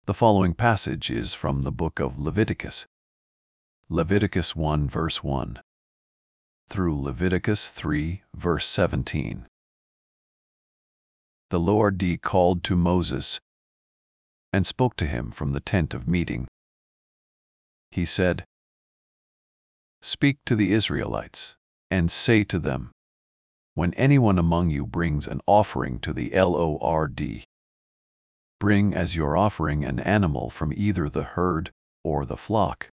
The following passage is from the book of Leviticus. Leviticus 1 verse 1 through Leviticus 3 verse 17. The Lord called to Moses and spoke to him from the tent of meeting. He said, "Speak to the Israelites, and say to them, when anyone among you brings an offering to the Lord, bring as your offering an animal from either the herd or the flock.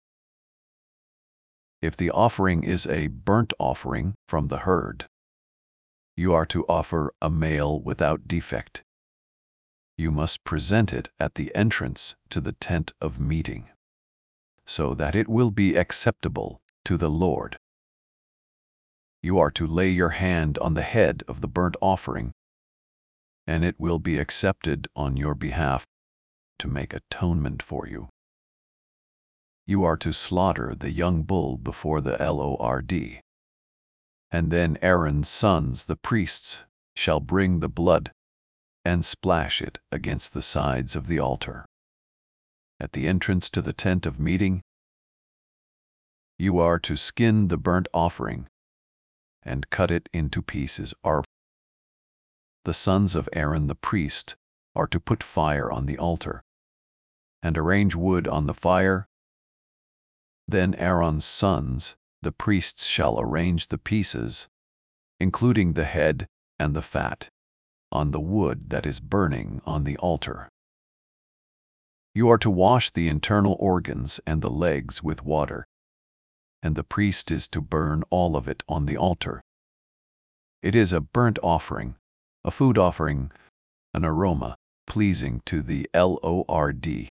If the offering is a burnt offering from the herd, you are to offer a male without defect. You must present it at the entrance to the tent of meeting, so that it will be acceptable to the Lord. You are to lay your hand on the head of the burnt offering, and it will be accepted on your behalf to make atonement for you. You are to slaughter the young bull before the Lord, and then Aaron's sons, the priests, shall bring the blood and splash it against the sides of the altar. At the entrance to the tent of meeting, you are to skin the burnt offering and cut it into pieces. The sons of Aaron the priest are to put fire on the altar and arrange wood on the fire. Then Aaron's sons, the priests, shall arrange the pieces, including the head and the fat, on the wood that is burning on the altar. You are to wash the internal organs and the legs with water, and the priest is to burn all of it on the altar. It is a burnt offering, a food offering, an aroma pleasing to the Lord.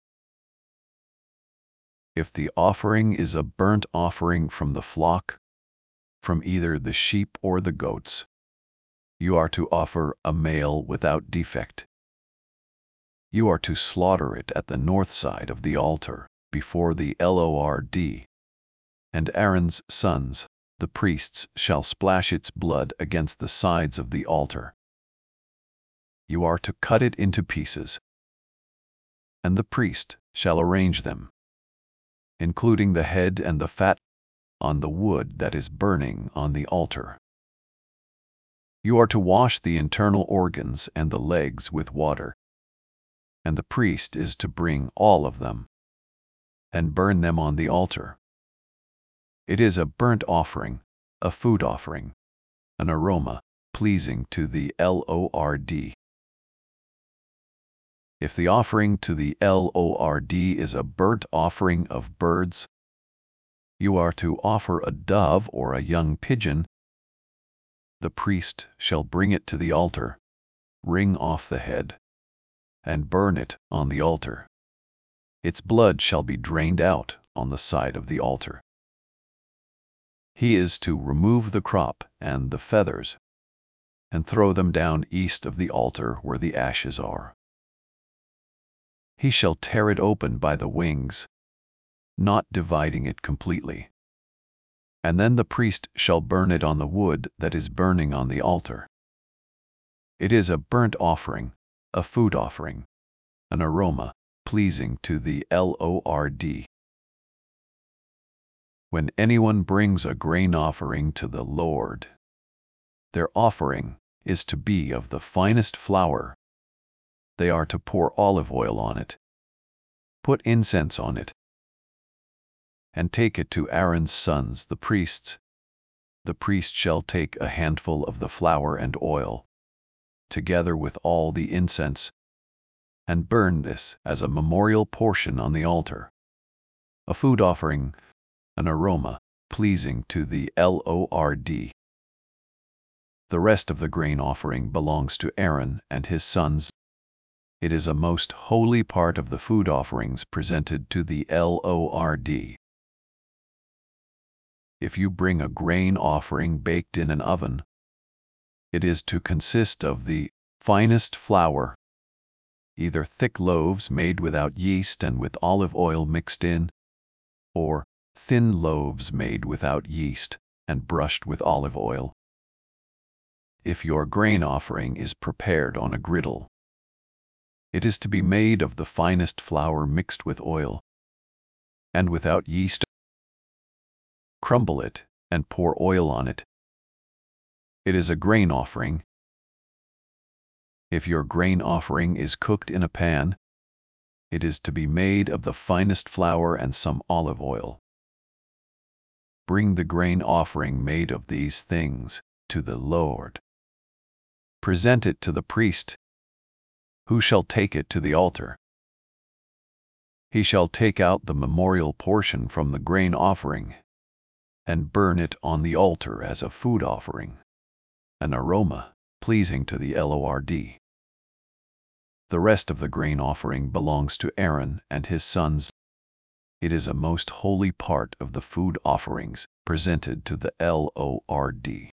If the offering is a burnt offering from the flock, from either the sheep or the goats, you are to offer a male without defect. You are to slaughter it at the north side of the altar before the Lord, and Aaron's sons, the priests, shall splash its blood against the sides of the altar. You are to cut it into pieces, and the priest shall arrange them, including the head and the fat, on the wood that is burning on the altar. You are to wash the internal organs and the legs with water, and the priest is to bring all of them and burn them on the altar. It is a burnt offering, a food offering, an aroma pleasing to the Lord. If the offering to the Lord is a burnt offering of birds, you are to offer a dove or a young pigeon. The priest shall bring it to the altar, wring off the head, and burn it on the altar. Its blood shall be drained out on the side of the altar. He is to remove the crop and the feathers, and throw them down east of the altar where the ashes are. He shall tear it open by the wings, not dividing it completely. And then the priest shall burn it on the wood that is burning on the altar. It is a burnt offering, a food offering, an aroma pleasing to the Lord. When anyone brings a grain offering to the Lord, their offering is to be of the finest flour. They are to pour olive oil on it, put incense on it, and take it to Aaron's sons, the priests. The priest shall take a handful of the flour and oil, together with all the incense, and burn this as a memorial portion on the altar, a food offering, an aroma pleasing to the Lord. The rest of the grain offering belongs to Aaron and his sons. It is a most holy part of the food offerings presented to the Lord. If you bring a grain offering baked in an oven, it is to consist of the finest flour, either thick loaves made without yeast and with olive oil mixed in, or thin loaves made without yeast and brushed with olive oil. If your grain offering is prepared on a griddle, It is to be made of the finest flour mixed with oil, and without yeast. Crumble it, and pour oil on it. It is a grain offering. If your grain offering is cooked in a pan, it is to be made of the finest flour and some olive oil. Bring the grain offering made of these things to the Lord. Present it to the priest, who shall take it to the altar. He shall take out the memorial portion from the grain offering and burn it on the altar as a food offering, an aroma pleasing to the Lord. The rest of the grain offering belongs to Aaron and his sons. It is a most holy part of the food offerings presented to the Lord.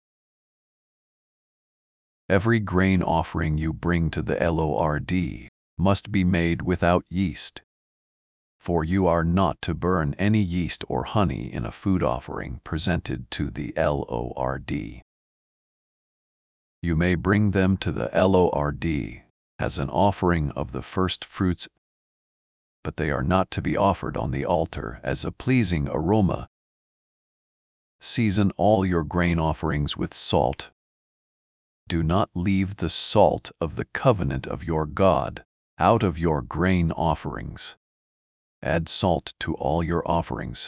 Every grain offering you bring to the Lord must be made without yeast, for you are not to burn any yeast or honey in a food offering presented to the Lord. You may bring them to the Lord as an offering of the first fruits, but they are not to be offered on the altar as a pleasing aroma. Season all your grain offerings with salt. Do not leave the salt of the covenant of your God out of your grain offerings. Add salt to all your offerings.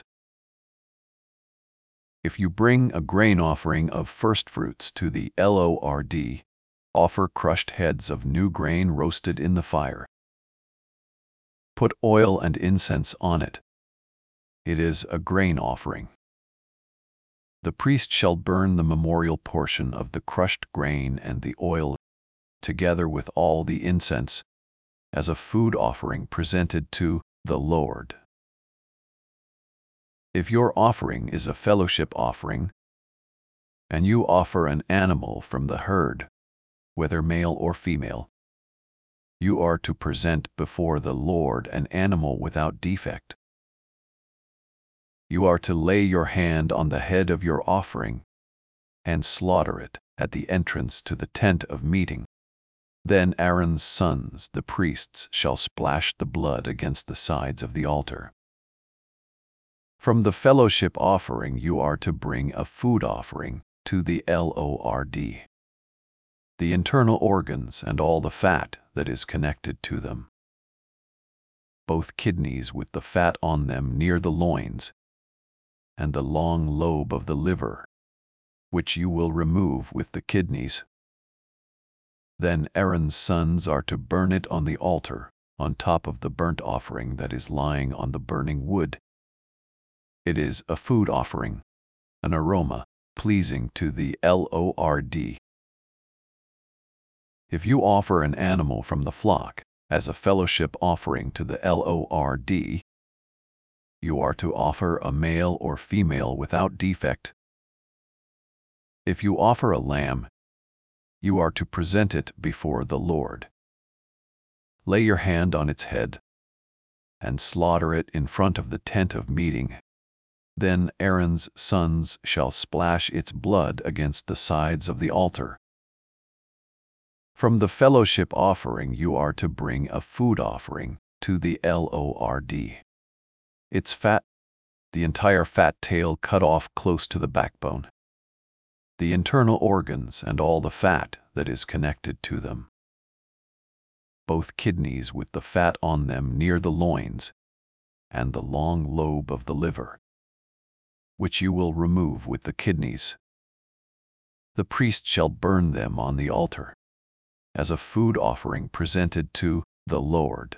If you bring a grain offering of firstfruits to the Lord, offer crushed heads of new grain roasted in the fire. Put oil and incense on it. It is a grain offering. The priest shall burn the memorial portion of the crushed grain and the oil, together with all the incense, as a food offering presented to the Lord. If your offering is a fellowship offering, and you offer an animal from the herd, whether male or female, you are to present before the Lord an animal without defect. You are to lay your hand on the head of your offering and slaughter it at the entrance to the tent of meeting. Then Aaron's sons, the priests, shall splash the blood against the sides of the altar. From the fellowship offering you are to bring a food offering to the Lord. The internal organs and all the fat that is connected to them, both kidneys with the fat on them near the loins, and the long lobe of the liver, which you will remove with the kidneys. Then Aaron's sons are to burn it on the altar, on top of the burnt offering that is lying on the burning wood. It is a food offering, an aroma pleasing to the Lord. If you offer an animal from the flock as a fellowship offering to the Lord, you are to offer a male or female without defect. If you offer a lamb, you are to present it before the Lord. Lay your hand on its head and slaughter it in front of the tent of meeting. Then Aaron's sons shall splash its blood against the sides of the altar. From the fellowship offering you are to bring a food offering to the Lord. Its fat, the entire fat tail cut off close to the backbone, the internal organs and all the fat that is connected to them, both kidneys with the fat on them near the loins, and the long lobe of the liver, which you will remove with the kidneys. The priest shall burn them on the altar, as a food offering presented to the Lord.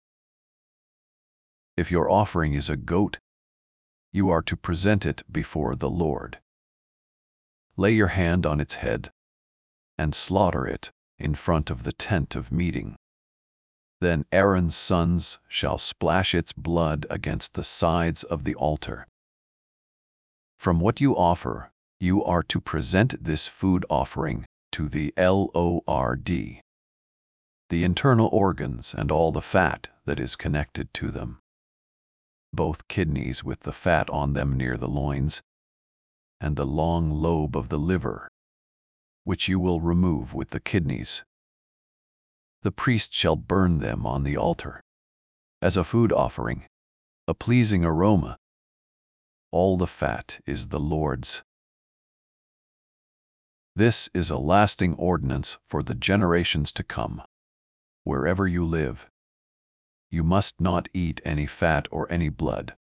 If your offering is a goat, you are to present it before the Lord. Lay your hand on its head and slaughter it in front of the tent of meeting. Then Aaron's sons shall splash its blood against the sides of the altar. From what you offer, you are to present this food offering to the Lord. The internal organs and all the fat that is connected to them, both kidneys with the fat on them near the loins, and the long lobe of the liver, which you will remove with the kidneys. the priest shall burn them on the altar, as a food offering, a pleasing aroma. All the fat is the Lord's. This is a lasting ordinance for the generations to come. Wherever you live, you must not eat any fat or any blood.